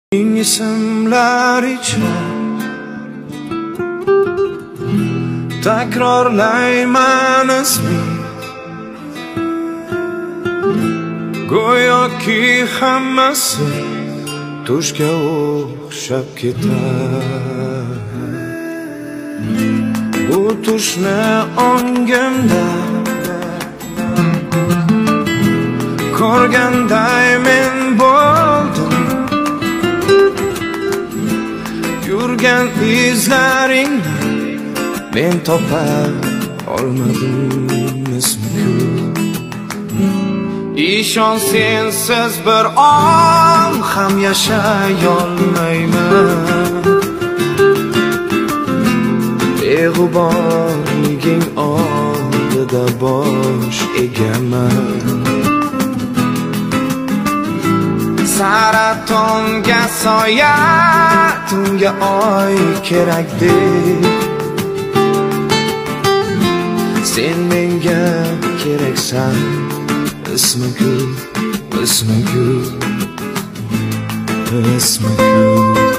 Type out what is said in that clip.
Ismlar ichra takrorlayman isming, go'yoki hammasi tushga o'xshab ketar. Bu tushni ongimda ko'rganday men bo'ldim. Yurgan izlaringni men topa olmadim ismini. Ishon, sensiz bir on ham yashayolmayman. Beg'uborliging oldida bosh egaman. Saratonga soya, tunga oy kerakdek, sen menga keraksan. Ismi gul, ismi gul, ismi gul.